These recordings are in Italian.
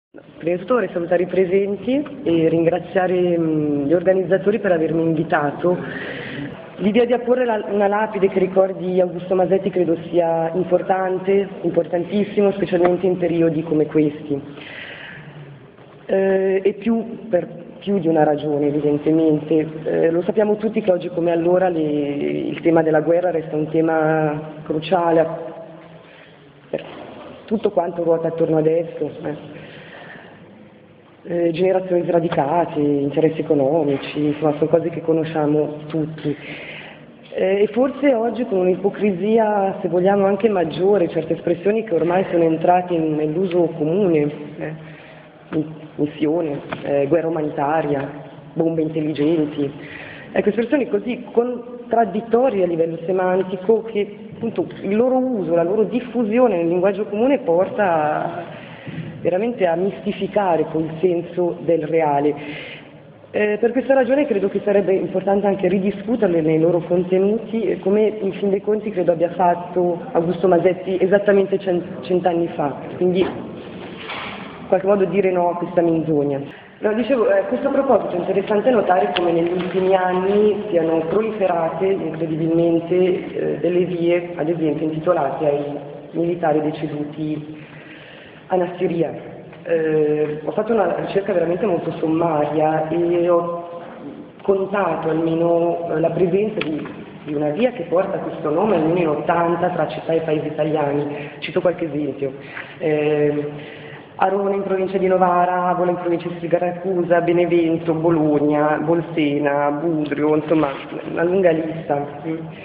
Prima di tutto vorrei salutare i presenti e ringraziare gli organizzatori per avermi invitato. L'idea di apporre una lapide che ricordi Augusto Masetti credo sia importante, importantissimo, specialmente in periodi come questi. E per più di una ragione, evidentemente. Lo sappiamo tutti che oggi come allora il tema della guerra resta un tema cruciale per tutto quanto ruota attorno ad esso. Generazioni sradicate, interessi economici, insomma sono cose che conosciamo tutti. E forse oggi con un'ipocrisia, se vogliamo, anche maggiore, certe espressioni che ormai sono entrate nell'uso comune, missione, guerra umanitaria, bombe intelligenti, ecco, espressioni così contraddittorie a livello semantico che appunto il loro uso, la loro diffusione nel linguaggio comune porta veramente a mistificare poi il senso del reale. Per questa ragione credo che sarebbe importante anche ridiscuterle nei loro contenuti, come in fin dei conti credo abbia fatto Augusto Masetti esattamente 100 anni fa, quindi in qualche modo dire no a questa menzogna. No, dicevo, a questo proposito è interessante notare come negli ultimi anni siano proliferate incredibilmente delle vie, ad esempio, intitolate ai militari deceduti a Nassiriya. Ho fatto una ricerca veramente molto sommaria e ho contato almeno la presenza di una via che porta questo nome almeno in 80 tra città e paesi italiani. Cito qualche esempio. Arona in provincia di Novara, Avola in provincia di Siracusa, Benevento, Bologna, Bolsena, Budrio, insomma una lunga lista.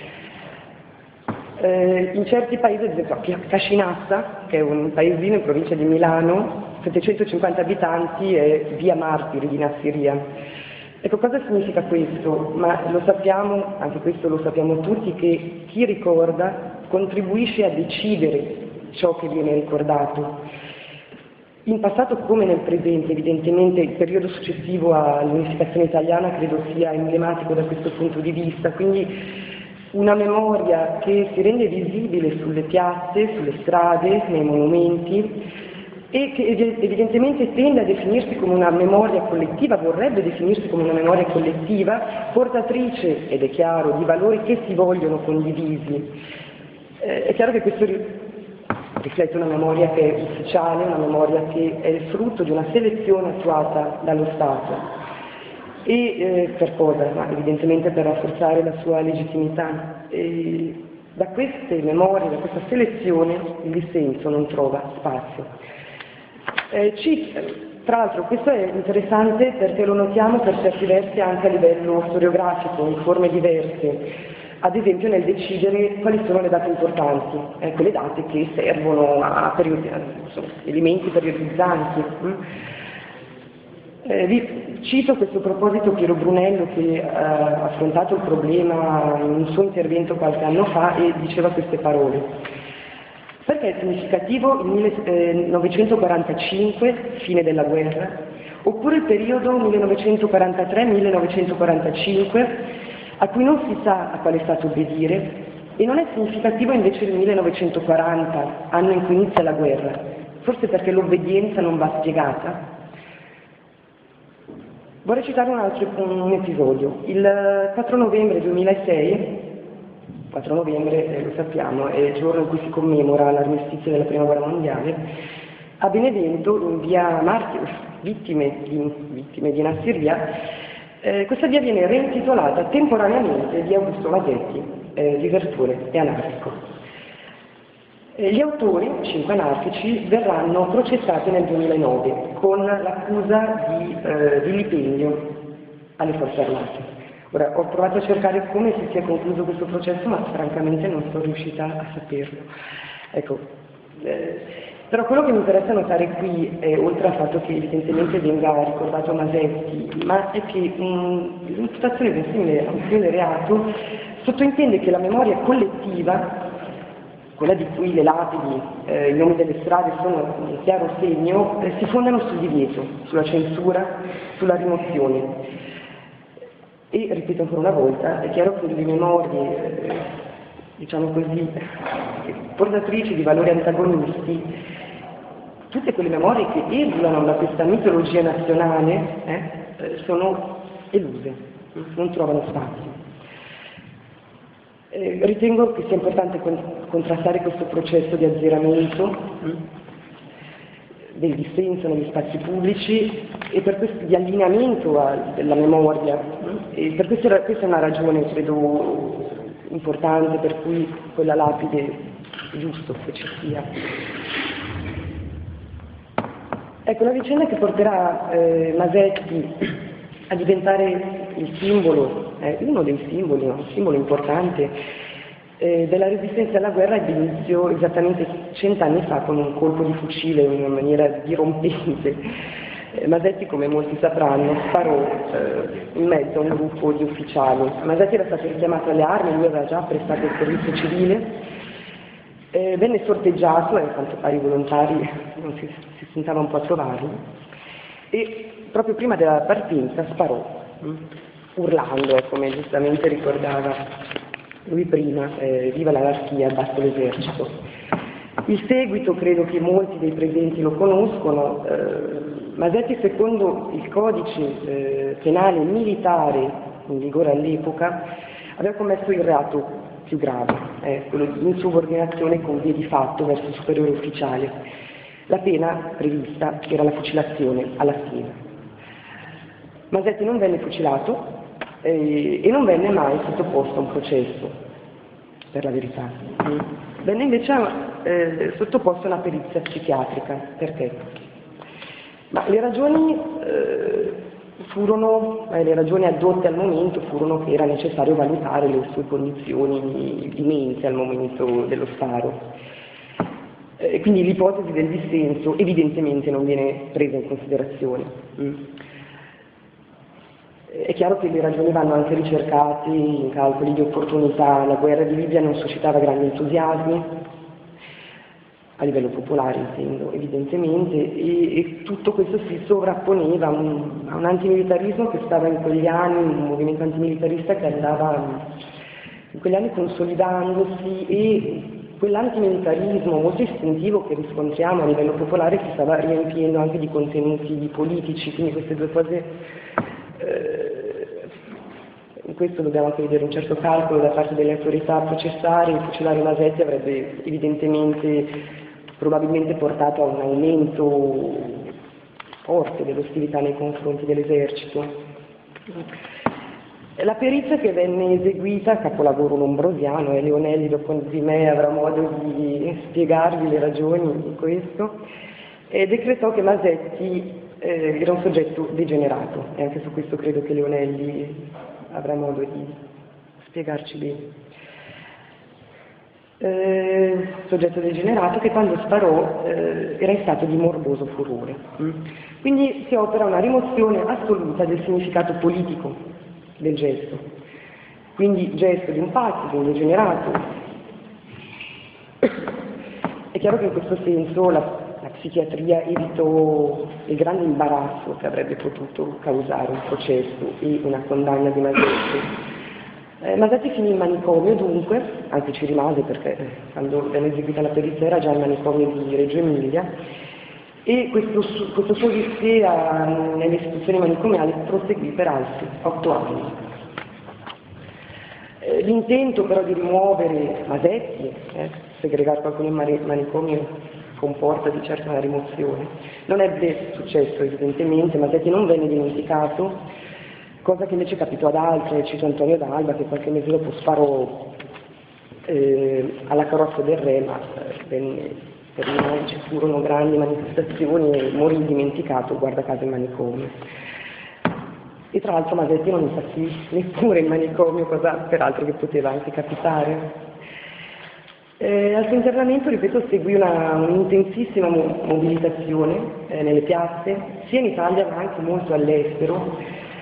In certi paesi, ad esempio a Cascinassa, che è un paesino in provincia di Milano, 750 abitanti, è via Martiri di Nassiriya. Ecco, cosa significa questo? Ma lo sappiamo, anche questo lo sappiamo tutti, che chi ricorda contribuisce a decidere ciò che viene ricordato. In passato come nel presente, evidentemente il periodo successivo all'unificazione italiana credo sia emblematico da questo punto di vista, quindi una memoria che si rende visibile sulle piazze, sulle strade, nei monumenti e che evidentemente tende a definirsi come una memoria collettiva, vorrebbe definirsi come una memoria collettiva, portatrice, ed è chiaro, di valori che si vogliono condivisi. È chiaro che questo riflette una memoria che è ufficiale, una memoria che è il frutto di una selezione attuata dallo Stato. E per cosa? Ma evidentemente per rafforzare la sua legittimità. E da queste memorie, da questa selezione, il dissenso non trova spazio. Tra l'altro questo è interessante perché lo notiamo per certi versi anche a livello storiografico, in forme diverse. Ad esempio nel decidere quali sono le date importanti, quelle date che servono a elementi periodizzanti. Cito a questo proposito Piero Brunello che ha affrontato il problema in un suo intervento qualche anno fa e diceva queste parole. Perché è significativo il 1945, fine della guerra, oppure il periodo 1943-1945, a cui non si sa a quale Stato obbedire, e non è significativo invece il 1940, anno in cui inizia la guerra, forse perché l'obbedienza non va spiegata? Vorrei citare un episodio. Il 4 novembre 2006, 4 novembre lo sappiamo, è il giorno in cui si commemora l'armistizio della Prima Guerra Mondiale, a Benevento, in via Martiri, vittime di Nassiriya, questa via viene reintitolata temporaneamente di Augusto Masetti, disertore e anarchico. Gli autori, 5 anarchici, verranno processati nel 2009 con l'accusa di vilipendio alle forze armate. Ora, ho provato a cercare come si sia concluso questo processo, ma francamente non sono riuscita a saperlo. Ecco, però quello che mi interessa notare qui, oltre al fatto che evidentemente venga ricordato Masetti, ma è che l'imputazione di un simile reato sottointende che la memoria collettiva, quella di cui le lapidi, i nomi delle strade sono un chiaro segno, si fondano sul divieto, sulla censura, sulla rimozione. E, ripeto ancora una volta, è chiaro che le memorie, diciamo così, portatrici di valori antagonisti tutte quelle memorie che esulano da questa mitologia nazionale sono eluse, non trovano spazio. Ritengo che sia importante contrastare questo processo di azzeramento del dissenso negli spazi pubblici e per questo di allineamento della memoria. E per questo questa è una ragione, credo, importante per cui quella lapide è giusto che ci sia. Ecco, la vicenda che porterà Masetti a diventare il simbolo, uno dei simboli, un simbolo importante della resistenza alla guerra ebbe inizio esattamente 100 anni fa con un colpo di fucile in una maniera dirompente. Masetti, come molti sapranno, sparò in mezzo a un gruppo di ufficiali. Masetti era stato richiamato alle armi, lui aveva già prestato il servizio civile, venne sorteggiato, e a quanto pare i volontari non si stentava un po' a trovarlo, e proprio prima della partenza sparò, urlando, come giustamente ricordava lui prima, viva l'anarchia, basta l'esercito. Il seguito credo che molti dei presenti lo conoscono. Masetti, secondo il codice penale militare in vigore all'epoca, aveva commesso il reato più grave, quello di insubordinazione con vie di fatto verso il superiore ufficiale. La pena prevista era la fucilazione alla schiena. Masetti non venne fucilato e non venne mai sottoposto a un processo, per la verità. Venne invece sottoposto a una perizia psichiatrica. Perché? Ma le ragioni le ragioni addotte al momento furono che era necessario valutare le sue condizioni di mente al momento dello sparo. Quindi l'ipotesi del dissenso evidentemente non viene presa in considerazione. È chiaro che le ragioni vanno anche ricercate in calcoli di opportunità. La guerra di Libia non suscitava grandi entusiasmi, a livello popolare intendo, evidentemente, e tutto questo si sovrapponeva a un antimilitarismo che stava in quegli anni, un movimento antimilitarista che andava in quegli anni consolidandosi, e quell'antimilitarismo molto istintivo che riscontriamo a livello popolare si stava riempiendo anche di contenuti politici, quindi queste due cose, in questo dobbiamo anche vedere un certo calcolo da parte delle autorità processarie. Fucilare Masetti avrebbe evidentemente probabilmente portato a un aumento forte dell'ostilità nei confronti dell'esercito. La perizia che venne eseguita, capolavoro lombrosiano, e Leonelli dopo di me avrà modo di spiegarvi le ragioni di questo, decretò che Masetti era un soggetto degenerato, e anche su questo credo che Leonelli avrà modo di spiegarci bene. Soggetto degenerato che quando sparò era in stato di morboso furore. Quindi si opera una rimozione assoluta del significato politico del gesto, quindi gesto di un pazzo, di un degenerato. È chiaro che in questo senso la psichiatria evitò il grande imbarazzo che avrebbe potuto causare un processo e una condanna di Masetti. Masetti finì in manicomio dunque, anzi ci rimase perché quando venne eseguita la perizia era già in manicomio di Reggio Emilia, e questo suo vizia nelle istituzioni manicomiali proseguì per altri 8 anni. L'intento però di rimuovere Masetti, segregare qualcuno in manicomio comporta di certo una rimozione, non ebbe successo evidentemente. Masetti non venne dimenticato, cosa che invece capitò ad altri. Cito Antonio D'Alba che qualche mese dopo sparò alla carrozza del re, ma per noi ci furono grandi manifestazioni e morì dimenticato, guarda caso, in manicomio. E tra l'altro Masetti non impazzì neppure in manicomio, cosa peraltro che poteva anche capitare. Al suo internamento, ripeto, seguì un'intensissima mobilitazione nelle piazze, sia in Italia ma anche molto all'estero.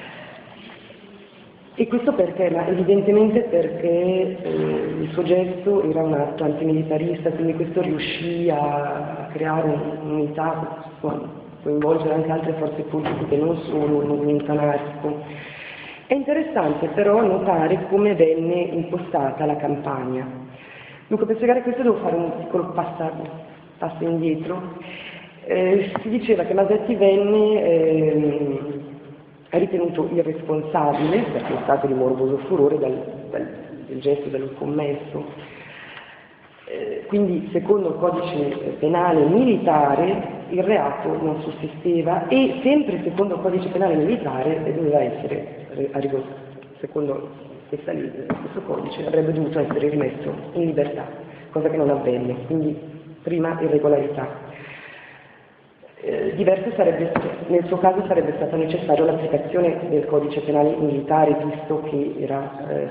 E questo perché? Ma evidentemente perché il suo gesto era un atto antimilitarista, quindi questo riuscì a creare un'unità, coinvolgere anche altre forze politiche, non solo il movimento anarchico. È interessante però notare come venne impostata la campagna. Dunque, per spiegare questo devo fare un piccolo passo indietro. Si diceva che Masetti venne ritenuto irresponsabile, perché è stato di morboso furore del gesto del commesso. Quindi, secondo il codice penale militare, il reato non sussisteva e, sempre secondo il codice penale militare, doveva essere, secondo questo codice, avrebbe dovuto essere rimesso in libertà, cosa che non avvenne, quindi prima irregolarità. Diverso sarebbe, nel suo caso sarebbe stata necessaria l'applicazione del codice penale militare, visto che era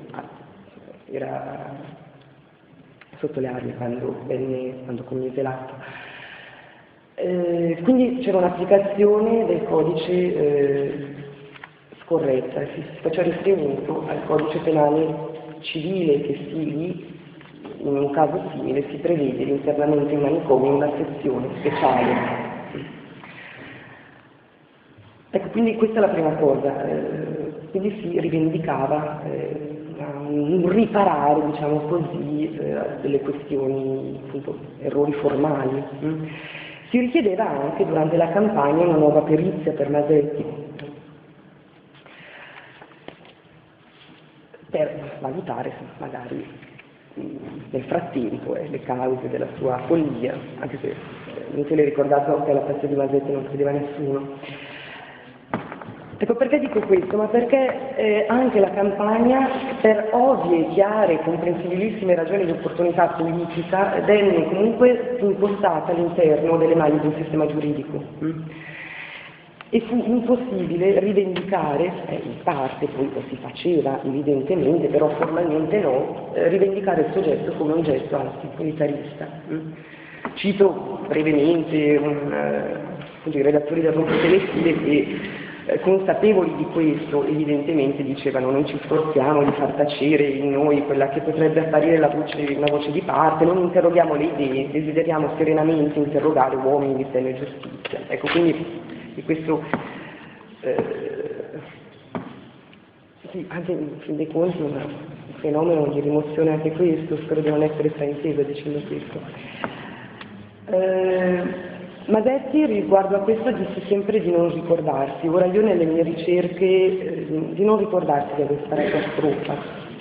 sotto le armi quando commise l'atto. Quindi c'era un'applicazione del codice scorretta, si faceva riferimento al codice penale civile che lì, in un caso simile, si prevede l'internamento in manicomio in una sezione speciale. Ecco, quindi questa è la prima cosa, quindi si rivendicava un riparare, diciamo così, delle questioni, appunto, errori formali. Si richiedeva anche durante la campagna una nuova perizia per Masetti, per valutare magari nel frattempo le cause della sua follia, anche se non se l'è ricordato che alla pezza di Masetti non credeva nessuno. Ecco, perché dico questo? Ma perché anche la campagna, per ovvie, chiare e comprensibilissime ragioni di opportunità politica, venne comunque impostata all'interno delle maglie di un sistema giuridico. E fu impossibile rivendicare, in parte poi lo si faceva evidentemente, però formalmente no, rivendicare il soggetto come un gesto antimilitarista. Cito brevemente i redattori del Rompo Telestile che, consapevoli di questo, evidentemente dicevano: non ci sforziamo di far tacere in noi quella che potrebbe apparire una voce di parte, non interroghiamo le idee, desideriamo serenamente interrogare uomini di senno e giustizia. Ecco, quindi di questo sì, anche in fin dei conti è un fenomeno di rimozione anche questo, spero di non essere fraintesa dicendo questo. Masetti riguardo a questo disse sempre di non ricordarsi. Ora io nelle mie ricerche di non ricordarsi di questa strofa.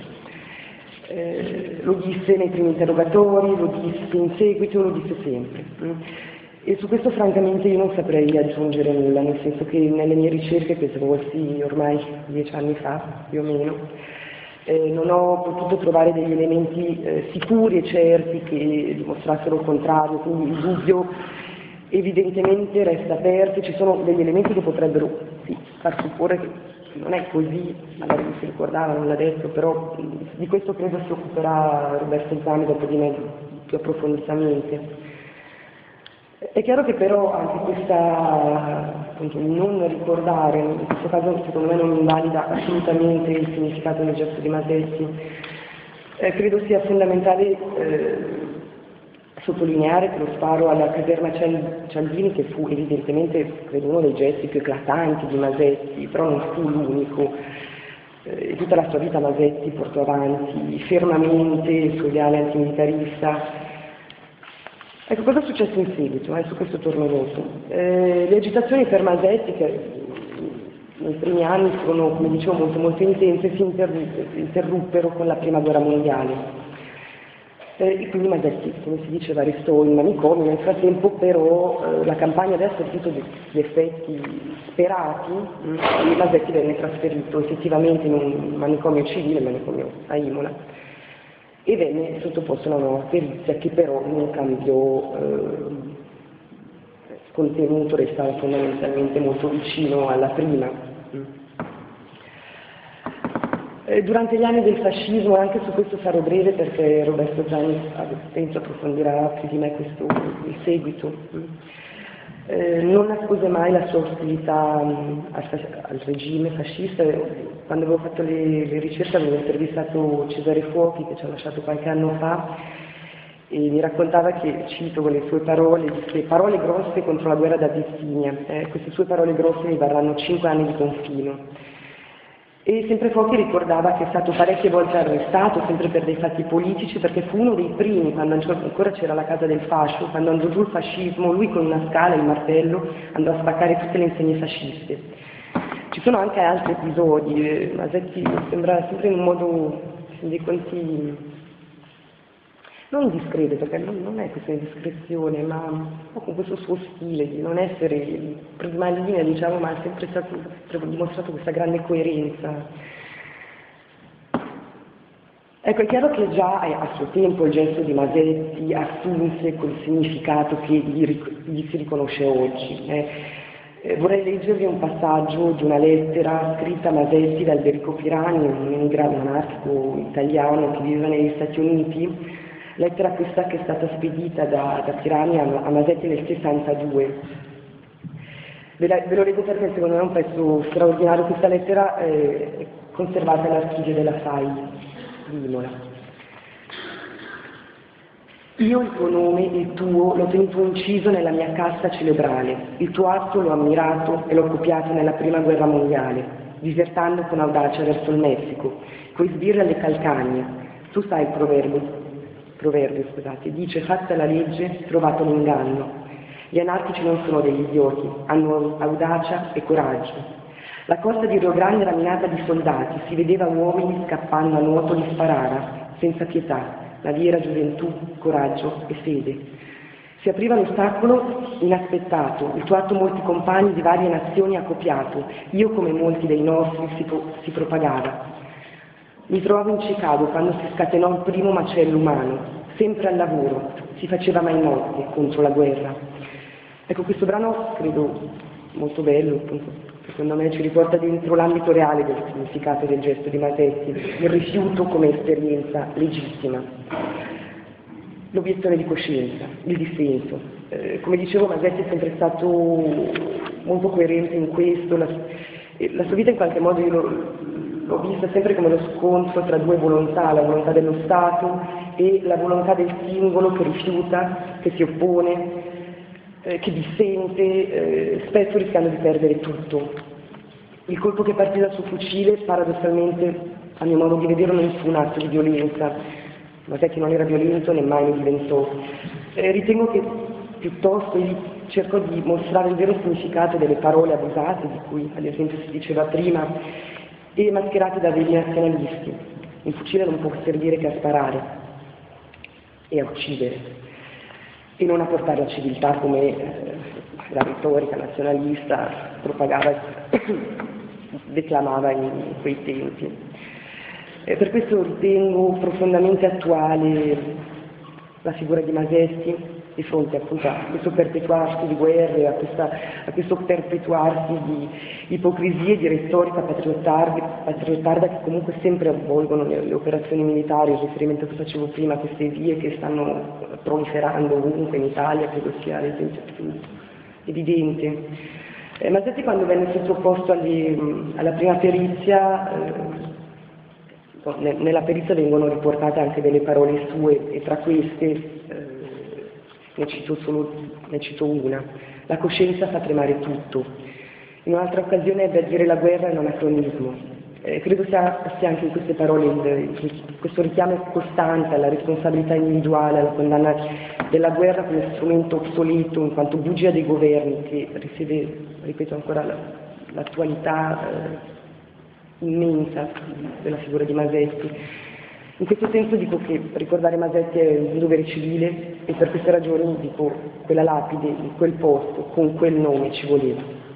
Lo disse nei primi interrogatori, lo disse in seguito, lo disse sempre. E su questo francamente io non saprei aggiungere nulla, nel senso che nelle mie ricerche, che svolsi ormai 10 anni fa, più o meno, non ho potuto trovare degli elementi sicuri e certi che dimostrassero il contrario, quindi il dubbio evidentemente resta aperto. Ci sono degli elementi che potrebbero far supporre che non è così, magari non si ricordava, non l'ha detto, però di questo credo si occuperà Roberto Zani dopo di me più approfonditamente. È chiaro che però anche questa, appunto, non ricordare, in questo caso secondo me non invalida assolutamente il significato del gesto di Masetti. Credo sia fondamentale sottolineare che lo sparo alla caserma Cialdini, che fu evidentemente, credo, uno dei gesti più eclatanti di Masetti, però non fu l'unico. Tutta la sua vita Masetti portò avanti fermamente il suo ideale antimilitarista. Ecco, cosa è successo in seguito? Su questo torno dopo. Le agitazioni per Masetti, che nei primi anni furono, come dicevo, molto intense, si interruppero con la Prima Guerra Mondiale. E quindi Masetti, come si diceva, restò in manicomio. Nel frattempo però la campagna aveva sortito gli effetti sperati e Masetti venne trasferito effettivamente in un manicomio civile, il manicomio a Imola, e venne sottoposto a una nuova perizia che però non cambiò contenuto, restava fondamentalmente molto vicino alla prima. Durante gli anni del fascismo, anche su questo sarò breve perché Roberto Zani penso approfondirà più di me il seguito, non nascose mai la sua ostilità al regime fascista. Quando avevo fatto le ricerche avevo intervistato Cesare Fuochi, che ci ha lasciato qualche anno fa, e mi raccontava che, cito con le sue parole, disse: parole grosse contro la guerra d'Abissinia, queste sue parole grosse mi varranno 5 anni di confino. E sempre Fochi ricordava che è stato parecchie volte arrestato, sempre per dei fatti politici, perché fu uno dei primi, quando ancora c'era la casa del fascio, quando andò giù il fascismo, lui con una scala e il martello andò a spaccare tutte le insegne fasciste. Ci sono anche altri episodi, Masetti sembra sempre in un modo, dei conti, non discreto, perché non è questione di discrezione, ma con questo suo stile di non essere prima linea, diciamo, ma ha sempre dimostrato questa grande coerenza. Ecco, è chiaro che già a suo tempo il gesto di Masetti assunse quel significato che gli si riconosce oggi. Vorrei leggervi un passaggio di una lettera scritta a Masetti da Alberico Pirani, un emigrato anarchico italiano che viveva negli Stati Uniti, lettera questa che è stata spedita da Pirani a Masetti nel 62. Ve lo leggo perché secondo me è un pezzo straordinario. Questa lettera è conservata all'archivio della FAI di Imola. Io il tuo nome, il tuo, l'ho tenuto inciso nella mia cassa cerebrale, il tuo atto l'ho ammirato e l'ho copiato nella prima guerra mondiale, disertando con audacia verso il Messico, coi sbirri alle calcagna. Tu sai il proverbio, dice fatta la legge, trovato l'inganno. Gli anarchici non sono degli idioti, hanno audacia e coraggio. La costa di Rio Grande era minata di soldati, si vedeva uomini scappando a nuoto di sparara, senza pietà. La via era gioventù, coraggio e fede. Si apriva l'ostacolo inaspettato, il tuo atto molti compagni di varie nazioni ha copiato, io come molti dei nostri si propagava. Mi trovavo in Chicago quando si scatenò il primo macello umano, sempre al lavoro, si faceva mai notte contro la guerra. Ecco, questo brano credo molto bello, appunto, secondo me ci riporta dentro l'ambito reale del significato del gesto di Masetti, il rifiuto come esperienza legittima, l'obiezione di coscienza, il dissenso. Come dicevo, Masetti è sempre stato molto coerente in questo, la sua vita in qualche modo io l'ho vista sempre come lo scontro tra due volontà, la volontà dello Stato e la volontà del singolo che rifiuta, che si oppone, che dissente, spesso rischiando di perdere tutto. Il colpo che partì dal suo fucile, paradossalmente, a mio modo di vedere, non fu un atto di violenza. Masetti non era violento, né mai lo diventò. Ritengo che piuttosto egli cercò di mostrare il vero significato delle parole abusate, di cui ad esempio si diceva prima, e mascherate da veri nazionalisti. Il fucile non può servire che a sparare e a uccidere, e non a portare la civiltà come la retorica nazionalista propagava e declamava in quei tempi. Per questo ritengo profondamente attuale la figura di Masetti di fronte appunto a questo perpetuarsi di guerre, a questo perpetuarsi di ipocrisie, di retorica patriottarda che comunque sempre avvolgono le operazioni militari, il riferimento che facevo prima a queste vie che stanno proliferando ovunque in Italia, credo sia l'esempio più evidente. Masetti quando venne sottoposto alla prima perizia, nella perizia vengono riportate anche delle parole sue e tra queste ne cito una. La coscienza fa tremare tutto. In un'altra occasione ebbe a dire la guerra è un anacronismo. Credo sia anche in queste parole questo richiamo costante alla responsabilità individuale, alla condanna della guerra come strumento obsoleto in quanto bugia dei governi che risiede, ripeto ancora, l'attualità immensa della figura di Masetti. In questo senso dico che ricordare Masetti è un dovere civile e per queste ragioni dico quella lapide in quel posto, con quel nome ci voleva.